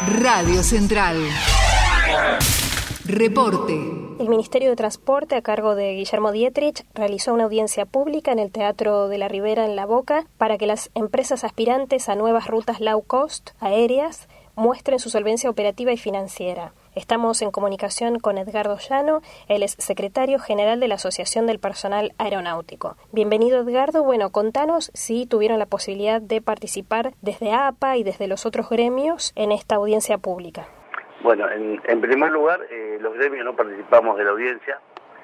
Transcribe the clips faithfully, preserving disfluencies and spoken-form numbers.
Radio Central. Reporte. El Ministerio de Transporte, a cargo de Guillermo Dietrich, realizó una audiencia pública en el Teatro de la Ribera en La Boca para que las empresas aspirantes a nuevas rutas low cost aéreas muestren su solvencia operativa y financiera. Estamos en comunicación con Edgardo Llano, él es secretario general de la Asociación del Personal Aeronáutico. Bienvenido, Edgardo. Bueno, contanos si tuvieron la posibilidad de participar desde A P A y desde los otros gremios en esta audiencia pública. Bueno, en, en primer lugar, eh, los gremios no participamos de la audiencia.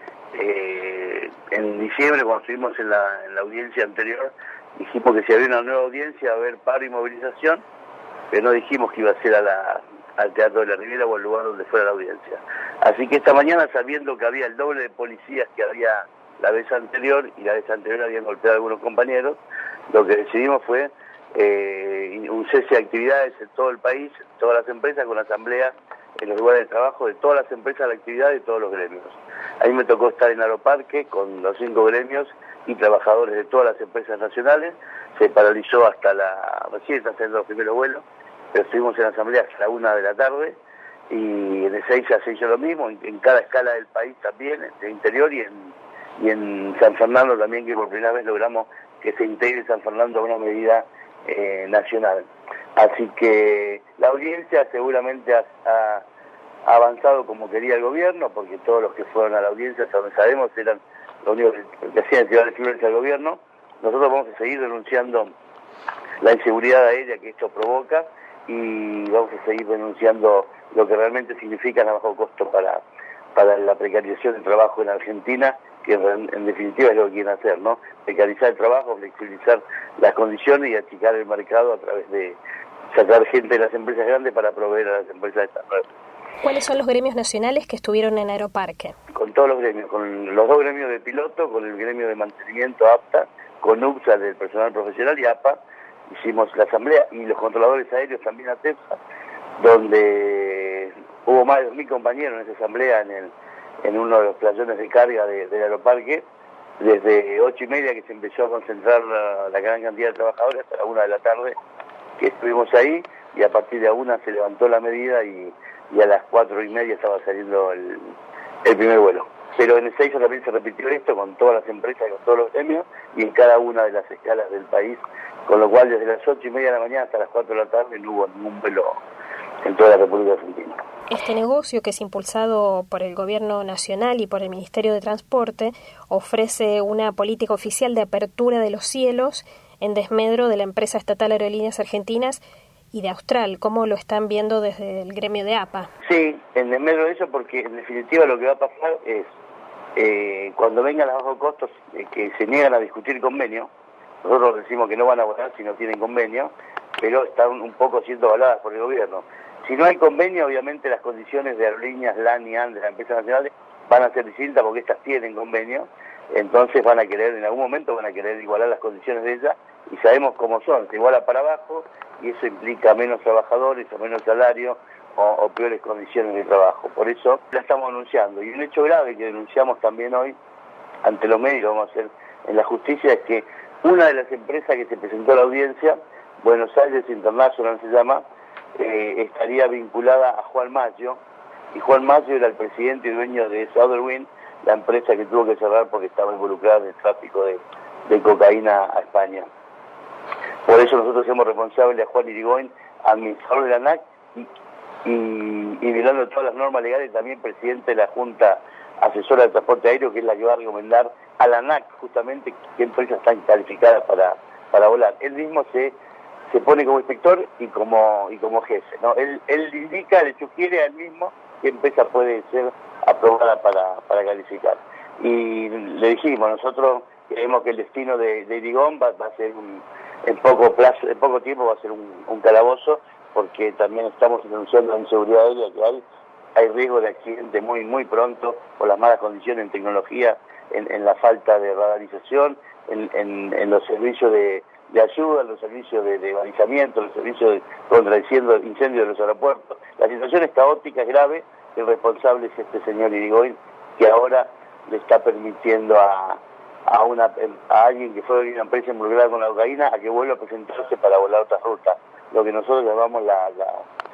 Eh, en diciembre, cuando estuvimos en la, en la audiencia anterior, dijimos que si había una nueva audiencia iba a haber paro y movilización, pero no dijimos que iba a ser a la, al Teatro de la Ribera o al lugar donde fuera la audiencia. Así que esta mañana, sabiendo que había el doble de policías que había la vez anterior, y la vez anterior habían golpeado a algunos compañeros, lo que decidimos fue eh, un cese de actividades en todo el país, en todas las empresas, con asambleas en los lugares de trabajo de todas las empresas, la actividad de todos los gremios. A mí me tocó estar en Aeroparque con los cinco gremios y trabajadores de todas las empresas nacionales. Se paralizó hasta la... recién están haciendo los primeros vuelos, pero estuvimos en la asamblea hasta la una de la tarde, y en Ezeiza se hizo lo mismo, en, en cada escala del país también, en el interior, y en, y en San Fernando también, que por primera vez logramos que se integre San Fernando a una medida eh, nacional. Así que la audiencia seguramente ha, ha, ha avanzado como quería el gobierno, porque todos los que fueron a la audiencia, hasta donde sabemos, eran los únicos que hacían tirar influencia al gobierno. Nosotros vamos a seguir denunciando la inseguridad aérea que esto provoca, y vamos a seguir denunciando lo que realmente significa el bajo costo para, para la precarización del trabajo en Argentina, que en, en definitiva es lo que quieren hacer, ¿no? Precarizar el trabajo, flexibilizar las condiciones y achicar el mercado a través de sacar gente de las empresas grandes para proveer a las empresas estas nuevas. ¿Cuáles son los gremios nacionales que estuvieron en Aeroparque? Con todos los gremios, con los dos gremios de piloto, con el gremio de mantenimiento A P T A, con U P S A del personal profesional y A P A, hicimos la asamblea, y los controladores aéreos también a TEPSA, donde hubo más de dos mil compañeros en esa asamblea en, el, en uno de los playones de carga de, del Aeroparque, desde ocho y media que se empezó a concentrar la, la gran cantidad de trabajadores hasta la una de la tarde que estuvimos ahí, y a partir de la una se levantó la medida y, y a las cuatro y media estaba saliendo el, el primer vuelo. Pero en Ezeiza también se repitió esto con todas las empresas y con todos los gremios, y en cada una de las escalas del país, con lo cual desde las ocho y media de la mañana hasta las cuatro de la tarde no hubo ningún vuelo en toda la República Argentina. Este negocio, que es impulsado por el Gobierno Nacional y por el Ministerio de Transporte, ofrece una política oficial de apertura de los cielos en desmedro de la empresa estatal Aerolíneas Argentinas y de Austral. ¿Cómo lo están viendo desde el gremio de A P A? Sí, en desmedro de eso, porque en definitiva lo que va a pasar es, eh, cuando vengan los bajos costos, eh, que se niegan a discutir convenio. Nosotros decimos que no van a votar si no tienen convenio, pero están un poco siendo avaladas por el gobierno. Si no hay convenio, obviamente las condiciones de aerolíneas, LAN y A N de las empresas nacionales van a ser distintas, porque estas tienen convenio. Entonces van a querer, en algún momento van a querer igualar las condiciones de ellas, y sabemos cómo son, se iguala para abajo, y eso implica menos trabajadores o menos salario o, o peores condiciones de trabajo. Por eso la estamos anunciando. Y un hecho grave que denunciamos también hoy ante los medios, vamos a hacer en la justicia, es que una de las empresas que se presentó a la audiencia, Buenos Aires International se llama, eh, estaría vinculada a Juan Maggio, y Juan Maggio era el presidente y dueño de Southern, la empresa que tuvo que cerrar porque estaba involucrada en el tráfico de, de cocaína a España. Por eso nosotros somos responsables a Juan Irigoyen, administrador de la ANAC, y, y, y violando todas las normas legales, también presidente de la Junta Asesora de Transporte Aéreo, que es la que va a recomendar a la ANAC justamente qué empresas están calificadas para, para volar. Él mismo se, se pone como inspector y como, y como jefe, ¿no? Él, él indica, le sugiere a él mismo qué empresa puede ser aprobada para, para calificar. Y le dijimos, nosotros creemos que el destino de, de Irigoyen va, va a ser un, en poco plazo, en poco tiempo va a ser un, un calabozo, porque también estamos denunciando la inseguridad aérea que hay. Hay riesgo de accidente muy muy pronto por las malas condiciones en tecnología, en, en la falta de radarización, en, en, en los servicios de, de ayuda, en los servicios de, de balizamiento, en los servicios de contra incendios de los aeropuertos. La situación es caótica, es grave. El responsable es este señor Irigoyen, que ahora le está permitiendo a, a, una, a alguien que fue de una empresa involucrada con la cocaína a que vuelva a presentarse para volar otras rutas, lo que nosotros llamamos la, la,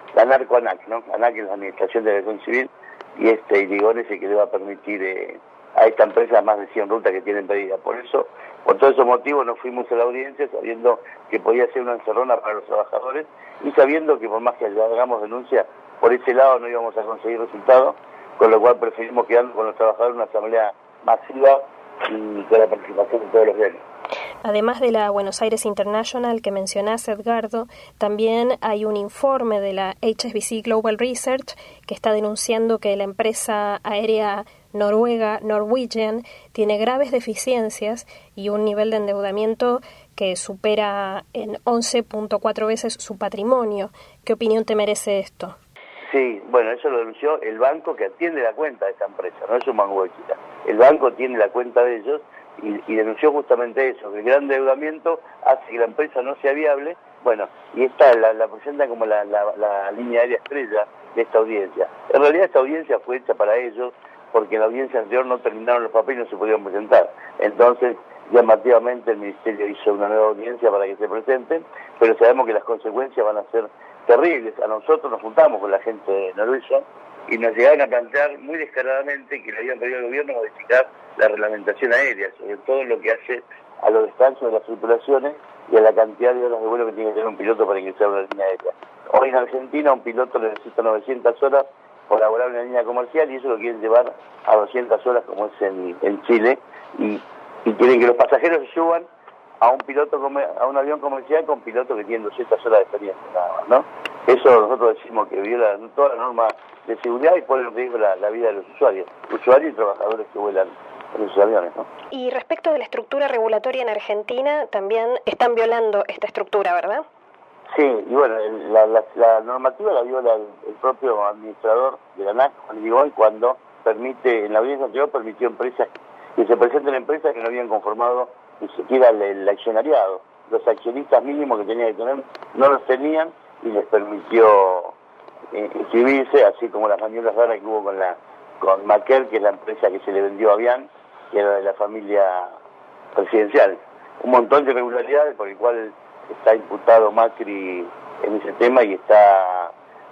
la narco ANAC, ¿no? ANAC es la Administración de Aviación Civil, y este Irigón es el que le va a permitir eh, a esta empresa más de cien rutas que tienen pedidas. Por eso, por todos esos motivos nos fuimos a la audiencia sabiendo que podía ser una encerrona para los trabajadores y sabiendo que por más que hagamos denuncia, por ese lado no íbamos a conseguir resultados, con lo cual preferimos quedarnos con los trabajadores en una asamblea masiva y con la participación de todos los gremios. Además de la Buenos Aires International que mencionás, Edgardo, también hay un informe de la H S B C Global Research que está denunciando que la empresa aérea noruega Norwegian tiene graves deficiencias y un nivel de endeudamiento que supera en once punto cuatro veces su patrimonio. ¿Qué opinión te merece esto? Sí, bueno, eso lo denunció el banco que atiende la cuenta de esta empresa, no es un banco cualquiera. El banco tiene la cuenta de ellos y, y denunció justamente eso, que el gran endeudamiento hace que la empresa no sea viable. Bueno, y esta la, la presenta como la, la, la línea aérea estrella de esta audiencia. En realidad esta audiencia fue hecha para ellos porque en la audiencia anterior no terminaron los papeles y no se pudieron presentar. Entonces, llamativamente el Ministerio hizo una nueva audiencia para que se presenten, pero sabemos que las consecuencias van a ser terribles. A nosotros nos juntamos con la gente de Norwegian y nos llegaron a plantear muy descaradamente que le habían pedido al gobierno modificar la reglamentación aérea, sobre todo lo que hace a los descansos de las tripulaciones y a la cantidad de horas de vuelo que tiene que tener un piloto para ingresar a una línea aérea. Hoy en Argentina un piloto necesita novecientas horas por laborar en una línea comercial y eso lo quieren llevar a doscientas horas como es en, en Chile y, y quieren que los pasajeros se suban a un piloto a un avión comercial con pilotos que tienen doscientas horas de experiencia nada más, ¿no? Eso nosotros decimos que viola toda la norma de seguridad y pone en riesgo la, la vida de los usuarios, usuarios y trabajadores que vuelan en esos aviones, ¿no? Y respecto de la estructura regulatoria en Argentina, también están violando esta estructura, ¿verdad? Sí, y bueno, el, la, la, la normativa la viola el, el propio administrador de la ANAC, Juan Irigón, cuando permite, en la audiencia anterior permitió empresas que se presenten empresas que no habían conformado ni siquiera el, el accionariado. Los accionistas mínimos que tenían que tener no los tenían y les permitió eh, inscribirse, así como las maniobras raras que hubo con la con Maquer, que es la empresa que se le vendió a Avian, que era de la familia presidencial. Un montón de irregularidades por el cual está imputado Macri en ese tema y está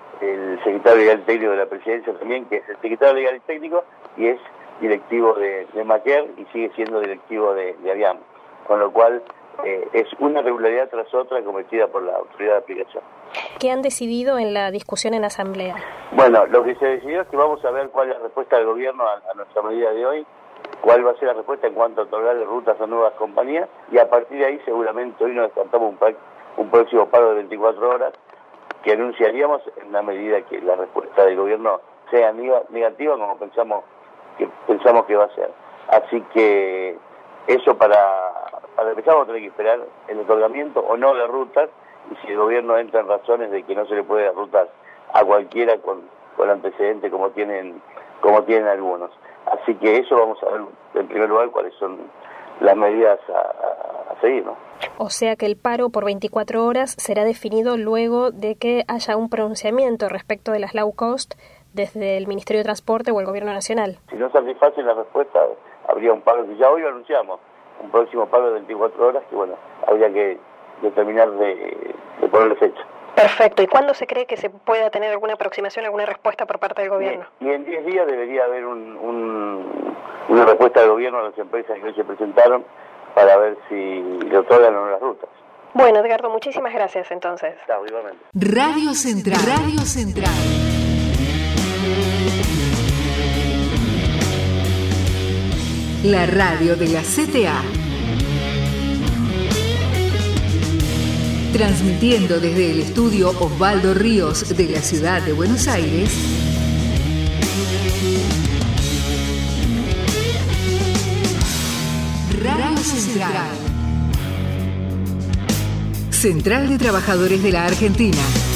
el secretario legal y técnico de la presidencia también, que es el secretario legal y técnico y es directivo de, de Maquer y sigue siendo directivo de, de Avian. Con lo cual eh, es una irregularidad tras otra cometida por la autoridad de aplicación. ¿Qué han decidido en la discusión en asamblea? Bueno, lo que se decidió es que vamos a ver cuál es la respuesta del gobierno a, a nuestra medida de hoy, cuál va a ser la respuesta en cuanto a otorgarle rutas a nuevas compañías y a partir de ahí seguramente hoy nos descartamos un, un próximo paro de veinticuatro horas que anunciaríamos en la medida que la respuesta del gobierno sea negativa como pensamos que pensamos que va a ser. Así que eso para, para empezar vamos a tener que esperar el otorgamiento o no de rutas y si el gobierno entra en razones de que no se le puede dar rutas a cualquiera con, con antecedentes como tienen como tienen algunos. Así que eso vamos a ver en primer lugar cuáles son las medidas a, a, a seguir, ¿no? O sea que el paro por veinticuatro horas será definido luego de que haya un pronunciamiento respecto de las low cost desde el Ministerio de Transporte o el Gobierno Nacional. Si no satisfacen la respuesta, habría un paro que ya hoy lo anunciamos, un próximo paro de veinticuatro horas que, bueno, habría que determinar de, de ponerle fecha. Perfecto. ¿Y cuándo se cree que se pueda tener alguna aproximación, alguna respuesta por parte del gobierno? Y, y en diez días debería haber un, un, una respuesta del gobierno a las empresas que hoy se presentaron para ver si le otorgan o no las rutas. Bueno, Edgardo, muchísimas gracias entonces. Claro, igualmente. Radio Central. Radio Central. La radio de la C T A. Transmitiendo desde el estudio Osvaldo Ríos de la ciudad de Buenos Aires. Radio Central. Central de Trabajadores de la Argentina.